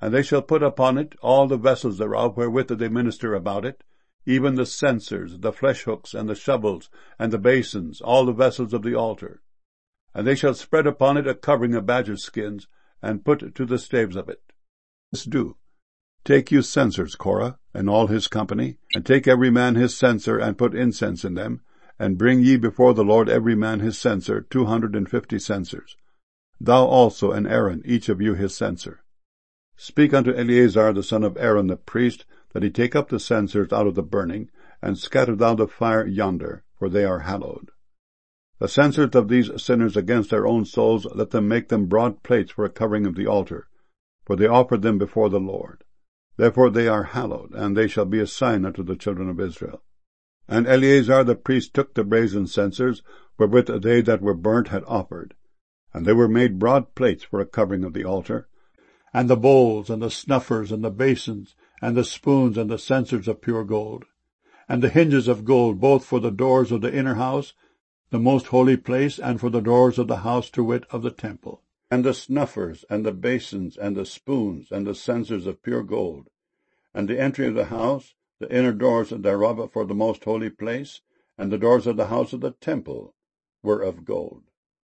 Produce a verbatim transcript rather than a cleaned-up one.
And they shall put upon it all the vessels thereof wherewith they minister about it, even the censers, the flesh hooks, and the shovels, and the basins, all the vessels of the altar. And they shall spread upon it a covering of badger skins, and put to the staves of it. This do. Take you censers, Korah, and all his company, and take every man his censer, and put incense in them, and bring ye before the Lord every man his censer, two hundred and fifty censers. Thou also and Aaron, each of you his censer. Speak unto Eleazar the son of Aaron the priest, that he take up the censers out of the burning, and scatter thou the fire yonder, for they are hallowed. The censers of these sinners against their own souls, let them make them broad plates for a covering of the altar, for they offered them before the Lord. Therefore they are hallowed, and they shall be a sign unto the children of Israel. And Eleazar the priest took the brazen censers, wherewith they that were burnt had offered, and they were made broad plates for a covering of the altar, and the bowls, and the snuffers, and the basins, and the spoons, and the censers of pure gold, and the hinges of gold, both for the doors of the inner house, the most holy place, and for the doors of the house, to wit, of the temple, and the snuffers, and the basins, and the spoons, and the censers of pure gold, and the entry of the house, the inner doors thereof for the most holy place, and the doors of the house of the temple were of gold.